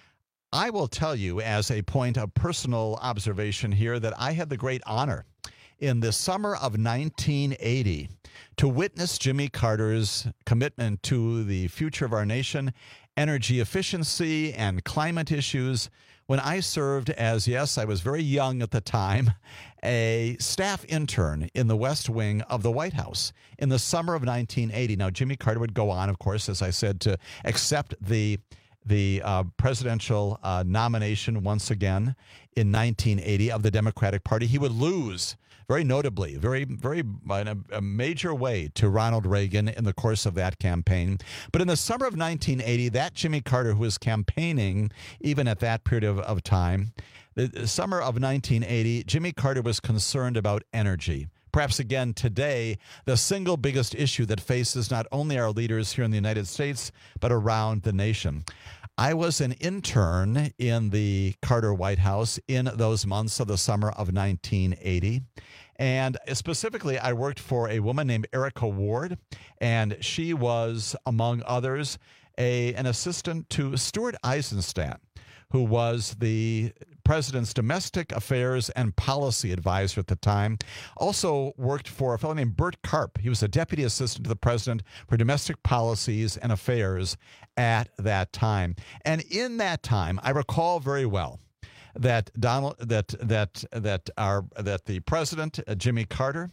I will tell you, as a point of personal observation here, that I had the great honor in the summer of nineteen eighty to witness Jimmy Carter's commitment to the future of our nation, energy efficiency, and climate issues, when I served as, yes, I was very young at the time, a staff intern in the West Wing of the White House in the summer of nineteen eighty. Now, Jimmy Carter would go on, of course, as I said, to accept the the uh, presidential uh, nomination once again in nineteen eighty of the Democratic Party. He would lose, very notably, very, very in a, a major way, to Ronald Reagan in the course of that campaign. But in the summer of nineteen eighty, that Jimmy Carter, who was campaigning even at that period of, of time, the summer of nineteen eighty, Jimmy Carter was concerned about energy. Perhaps again today, the single biggest issue that faces not only our leaders here in the United States, but around the nation. I was an intern in the Carter White House in those months of the summer of nineteen eighty. And specifically, I worked for a woman named Erica Ward, and she was, among others, a, an assistant to Stuart Eisenstadt, who was the president's domestic affairs and policy advisor at the time. Also worked for a fellow named Bert Karp. He was a deputy assistant to the president for domestic policies and affairs at that time. And in that time, I recall very well that Donald, that that that our that the president, uh, Jimmy Carter,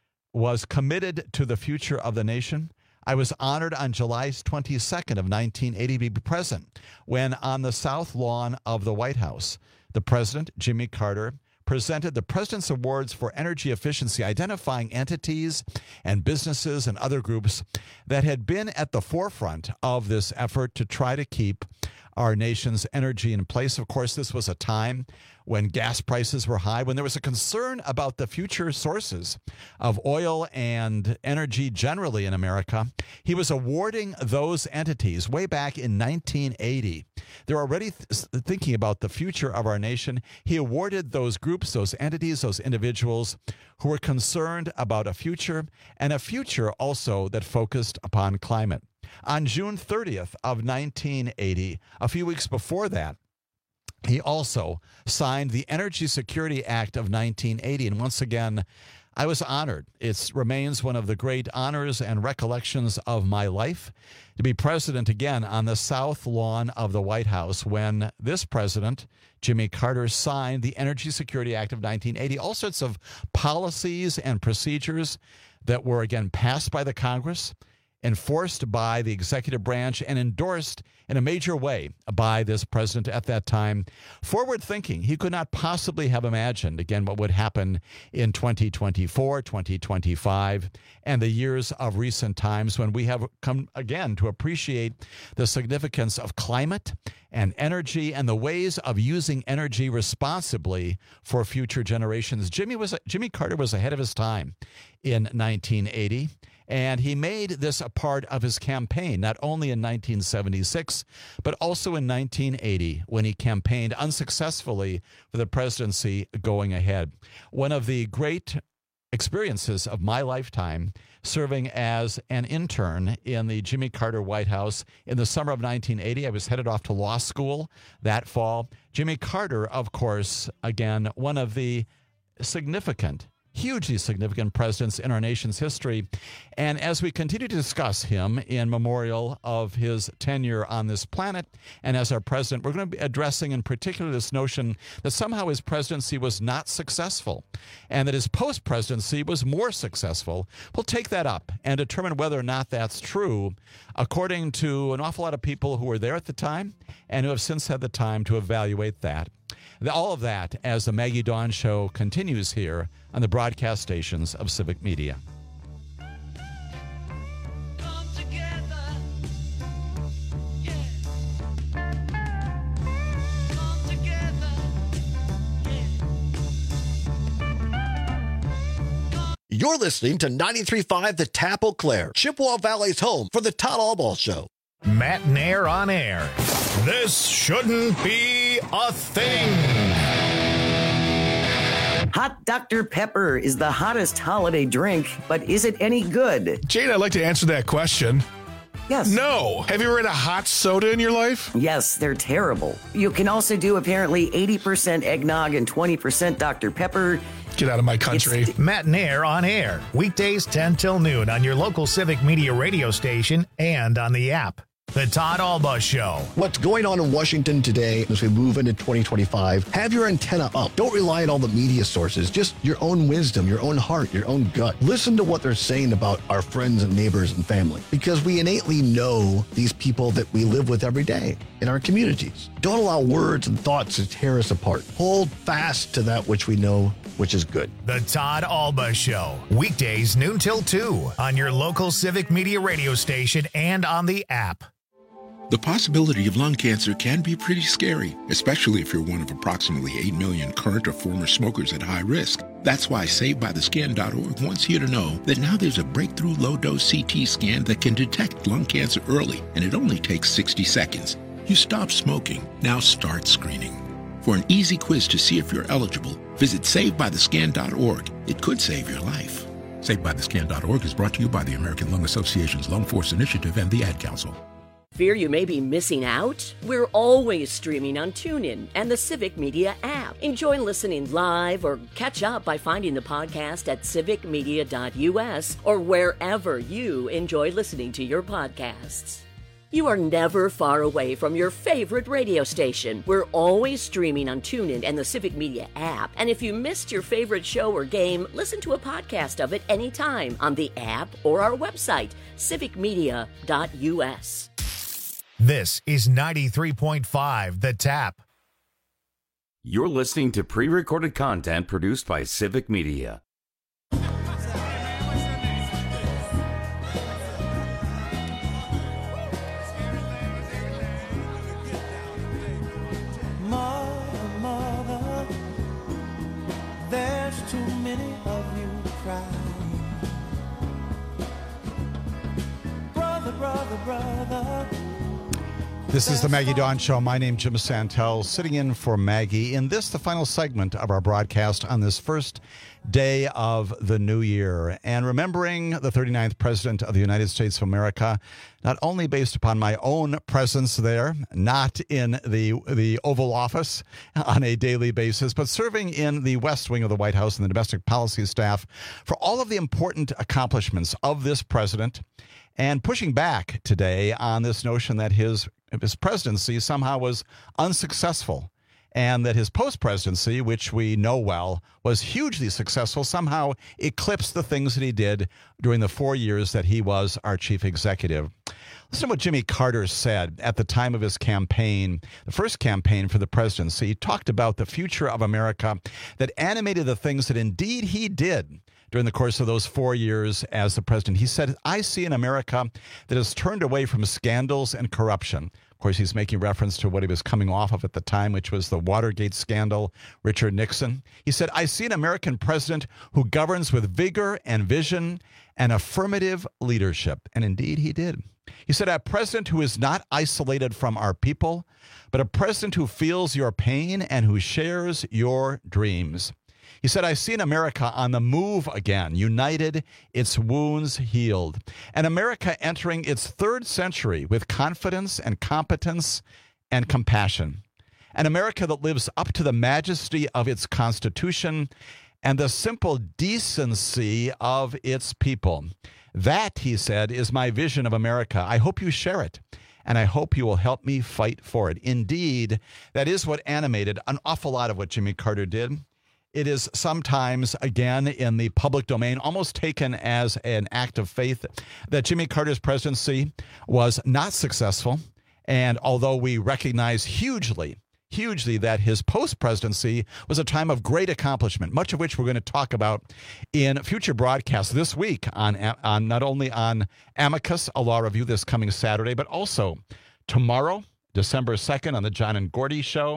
was committed to the future of the nation. I was honored on July twenty-second of nineteen eighty to be present when, on the South Lawn of the White House, the president, Jimmy Carter, presented the President's Awards for Energy Efficiency, identifying entities and businesses and other groups that had been at the forefront of this effort to try to keep our nation's energy in place. Of course, this was a time when gas prices were high, when there was a concern about the future sources of oil and energy generally in America. He was awarding those entities way back in nineteen eighty. They're already th- thinking about the future of our nation. He awarded those groups, those entities, those individuals who were concerned about a future, and a future also that focused upon climate. On June thirtieth of nineteen eighty, a few weeks before that, he also signed the Energy Security Act of nineteen eighty. And once again, I was honored. It remains one of the great honors and recollections of my life to be president again on the South Lawn of the White House when this president, Jimmy Carter, signed the Energy Security Act of nineteen eighty. All sorts of policies and procedures that were, again, passed by the Congress, enforced by the executive branch, and endorsed in a major way by this president at that time. Forward thinking, he could not possibly have imagined, again, what would happen in twenty twenty-four, twenty twenty-five, and the years of recent times when we have come again to appreciate the significance of climate and energy and the ways of using energy responsibly for future generations. Jimmy was Jimmy Carter was ahead of his time in nineteen eighty. And he made this a part of his campaign, not only in nineteen seventy-six, but also in nineteen eighty, when he campaigned unsuccessfully for the presidency going ahead. One of the great experiences of my lifetime, serving as an intern in the Jimmy Carter White House in the summer of nineteen eighty. I was headed off to law school that fall. Jimmy Carter, of course, again, one of the significant hugely significant presidents in our nation's history. And as we continue to discuss him in memorial of his tenure on this planet and as our president, we're going to be addressing in particular this notion that somehow his presidency was not successful and that his post-presidency was more successful. We'll take that up and determine whether or not that's true according to an awful lot of people who were there at the time and who have since had the time to evaluate that. All of that as the Maggie Dawn Show continues here on the broadcast stations of Civic Media. Come together. You're listening to ninety-three point five The Tap Eau Claire, Chippewa Valley's home for the Todd Albaugh Show. Matt Nair on air. This shouldn't be a thing. Hot Doctor Pepper is the hottest holiday drink, but is it any good? Jane, I'd like to answer that question. Yes. No. Have you ever had a hot soda in your life? Yes, they're terrible. You can also do apparently eighty percent eggnog and twenty percent Doctor Pepper. Get out of my country. It's- Matt Nair on air. Weekdays ten till noon on your local Civic Media radio station and on the app. The Todd Albaugh Show. What's going on in Washington today as we move into twenty twenty-five? Have your antenna up. Don't rely on all the media sources. Just your own wisdom, your own heart, your own gut. Listen to what they're saying about our friends and neighbors and family, because we innately know these people that we live with every day in our communities. Don't allow words and thoughts to tear us apart. Hold fast to that which we know, which is good. The Todd Albaugh Show. Weekdays noon till two on your local Civic Media radio station and on the app. The possibility of lung cancer can be pretty scary, especially if you're one of approximately eight million current or former smokers at high risk. That's why Saved By The Scan dot org wants you to know that now there's a breakthrough low-dose C T scan that can detect lung cancer early, and it only takes sixty seconds. You stop smoking, now start screening. For an easy quiz to see if you're eligible, visit Saved By The Scan dot org. It could save your life. Saved By The Scan dot org is brought to you by the American Lung Association's Lung Force Initiative and the Ad Council. Fear you may be missing out? We're always streaming on TuneIn and the Civic Media app. Enjoy listening live or catch up by finding the podcast at civic media dot u s or wherever you enjoy listening to your podcasts. You are never far away from your favorite radio station. We're always streaming on TuneIn and the Civic Media app. And if you missed your favorite show or game, listen to a podcast of it anytime on the app or our website, civic media dot u s. This is ninety-three point five The Tap. You're listening to pre-recorded content produced by Civic Media. Mother, mother, there's too many of you crying. Brother, brother, brother. This is the Maggie Dawn Show. My name's Jim Santel, sitting in for Maggie in this, the final segment of our broadcast on this first day of the new year. And remembering the thirty-ninth President of the United States of America, not only based upon my own presence there, not in the, the Oval Office on a daily basis, but serving in the West Wing of the White House and the domestic policy staff for all of the important accomplishments of this president, and pushing back today on this notion that his his presidency somehow was unsuccessful, and that his post-presidency, which we know well, was hugely successful, somehow eclipsed the things that he did during the four years that he was our chief executive. Listen to what Jimmy Carter said at the time of his campaign, the first campaign for the presidency. He talked about the future of America that animated the things that indeed he did during the course of those four years as the president. He said, I see an America that has turned away from scandals and corruption. Of course, he's making reference to what he was coming off of at the time, which was the Watergate scandal, Richard Nixon. He said, I see an American president who governs with vigor and vision and affirmative leadership. And indeed, he did. He said, a president who is not isolated from our people, but a president who feels your pain and who shares your dreams. He said, I see an America on the move again, united, its wounds healed. An America entering its third century with confidence and competence and compassion. An America that lives up to the majesty of its Constitution and the simple decency of its people. That, he said, is my vision of America. I hope you share it, and I hope you will help me fight for it. Indeed, that is what animated an awful lot of what Jimmy Carter did. It is sometimes, again, in the public domain, almost taken as an act of faith that Jimmy Carter's presidency was not successful. And although we recognize hugely, hugely that his post-presidency was a time of great accomplishment, much of which we're going to talk about in future broadcasts this week on, on not only on Amicus, a law review this coming Saturday, but also tomorrow, December second, on the John and Gordy Show,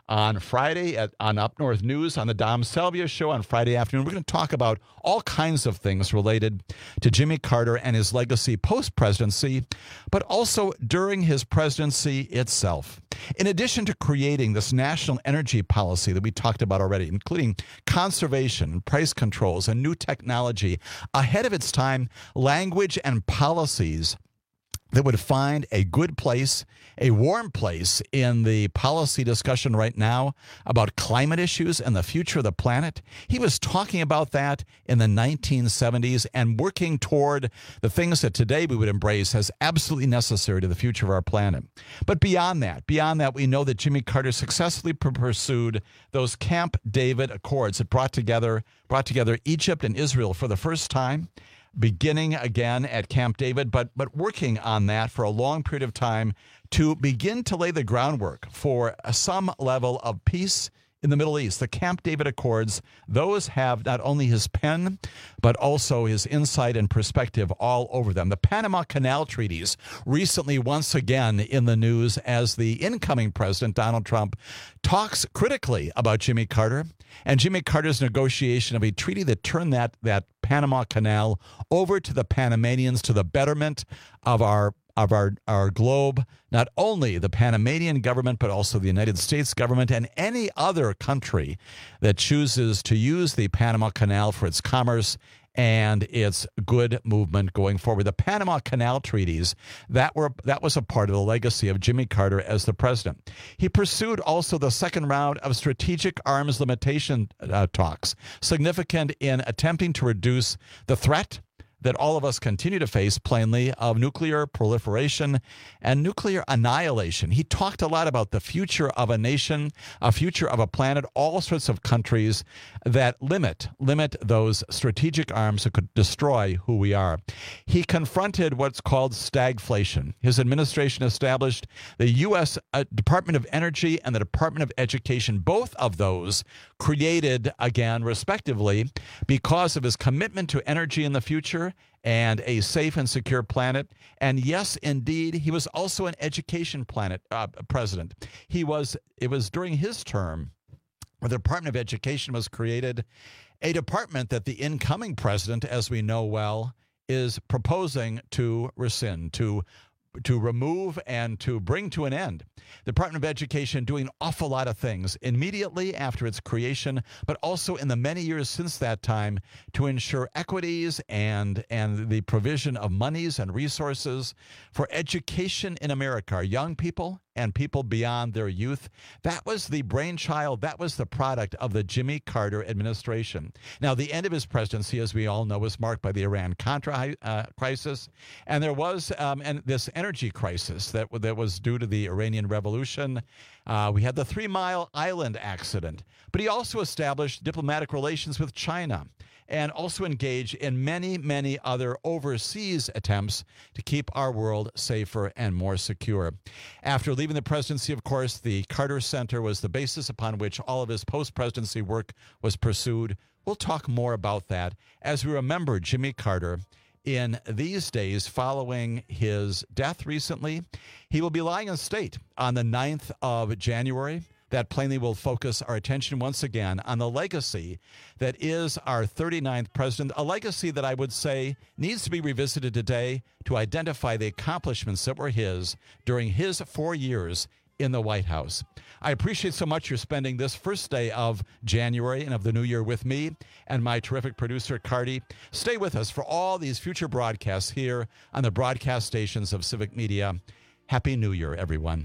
on Friday at, on Up North News on the Dom Salvia Show on Friday afternoon. We're going to talk about all kinds of things related to Jimmy Carter and his legacy post-presidency, but also during his presidency itself. In addition to creating this national energy policy that we talked about already, including conservation, price controls, and new technology ahead of its time, language and policies that would find a good place, a warm place in the policy discussion right now about climate issues and the future of the planet. He was talking about that in the nineteen seventies and working toward the things that today we would embrace as absolutely necessary to the future of our planet. But beyond that, beyond that, we know that Jimmy Carter successfully pursued those Camp David Accords that brought together, brought together Egypt and Israel for the first time, beginning again at Camp David, but but working on that for a long period of time to begin to lay the groundwork for some level of peace in the Middle East. The Camp David Accords, those have not only his pen, but also his insight and perspective all over them. The Panama Canal treaties recently once again in the news as the incoming president, Donald Trump, talks critically about Jimmy Carter and Jimmy Carter's negotiation of a treaty that turned that, that Panama Canal over to the Panamanians, to the betterment of our of our, our globe, not only the Panamanian government, but also the United States government and any other country that chooses to use the Panama Canal for its commerce and its good movement going forward. The Panama Canal treaties, that were that was a part of the legacy of Jimmy Carter as the president. He pursued also the second round of strategic arms limitation uh, talks, significant in attempting to reduce the threat that all of us continue to face, plainly, of nuclear proliferation and nuclear annihilation. He talked a lot about the future of a nation, a future of a planet, all sorts of countries that limit, limit those strategic arms that could destroy who we are. He confronted what's called stagflation. His administration established the U S Uh, Department of Energy and the Department of Education, both of those created, again, respectively, because of his commitment to energy in the future and a safe and secure planet. And yes, indeed, he was also an education planet uh, president. He was, it was during his term where the Department of Education was created, a department that the incoming president, as we know well, is proposing to rescind, to to remove and to bring to an end. The Department of Education doing an awful lot of things immediately after its creation, but also in the many years since that time to ensure equities and, and the provision of monies and resources for education in America, our young people and people beyond their youth. That was the brainchild, that was the product of the Jimmy Carter administration. Now, the end of his presidency, as we all know, was marked by the Iran-Contra uh, crisis, and there was um, and this energy crisis that, that was due to the Iranian Revolution. Uh, we had the Three Mile Island accident, but he also established diplomatic relations with China and also engaged in many, many other overseas attempts to keep our world safer and more secure. After leaving the presidency, of course, the Carter Center was the basis upon which all of his post-presidency work was pursued. We'll talk more about that as we remember Jimmy Carter in these days following his death recently. He will be lying in state on the ninth of January. That plainly will focus our attention once again on the legacy that is our thirty-ninth president, a legacy that I would say needs to be revisited today to identify the accomplishments that were his during his four years in the White House. I appreciate so much you're spending this first day of January and of the new year with me and my terrific producer, Cardi. Stay with us for all these future broadcasts here on the broadcast stations of Civic Media. Happy New Year, everyone.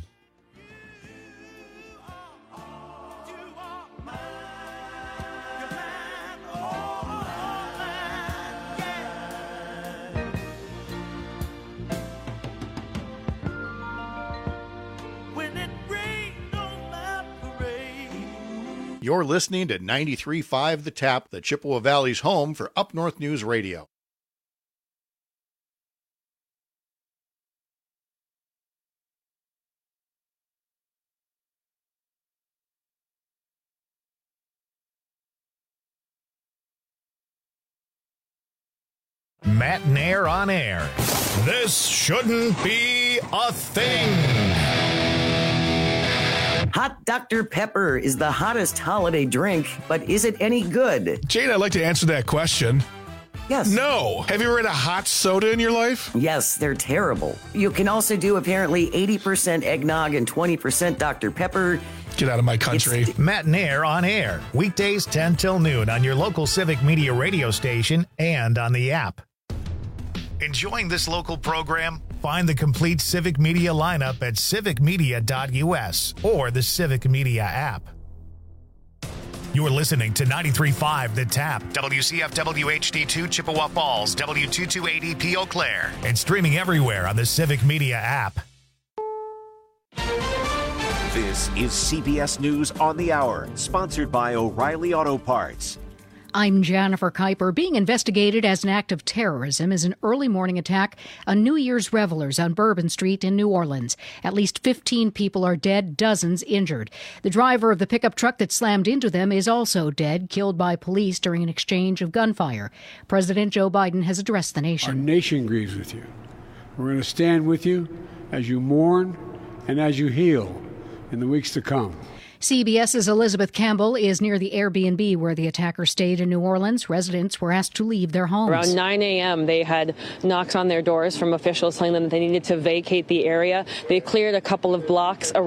You're listening to ninety-three point five The Tap, the Chippewa Valley's home for Up North News Radio. Matt Nair on air. This shouldn't be a thing. Hot Doctor Pepper is the hottest holiday drink, but is it any good? Jane, I'd like to answer that question. Yes. No. Have you ever had a hot soda in your life? Yes, they're terrible. You can also do apparently eighty percent eggnog and twenty percent Doctor Pepper. Get out of my country. It's Matt and Air on air. Weekdays ten till noon on your local Civic Media radio station and on the app. Enjoying this local program? Find the complete Civic Media lineup at civic media dot u s or the Civic Media app. You're listening to ninety-three point five The Tap, W C F W H D two Chippewa Falls, W two two eight E P Eau Claire, and streaming everywhere on the Civic Media app. This is C B S News on the Hour, sponsored by O'Reilly Auto Parts. I'm Jennifer Kuiper. Being investigated as an act of terrorism is an early morning attack on New Year's revelers on Bourbon Street in New Orleans. At least fifteen people are dead, dozens injured. The driver of the pickup truck that slammed into them is also dead, killed by police during an exchange of gunfire. President Joe Biden has addressed the nation. Our nation grieves with you. We're going to stand with you as you mourn and as you heal in the weeks to come. CBS's Elizabeth Campbell is near the Airbnb where the attacker stayed in New Orleans. Residents were asked to leave their homes. Around nine a.m., they had knocks on their doors from officials telling them that they needed to vacate the area. They cleared a couple of blocks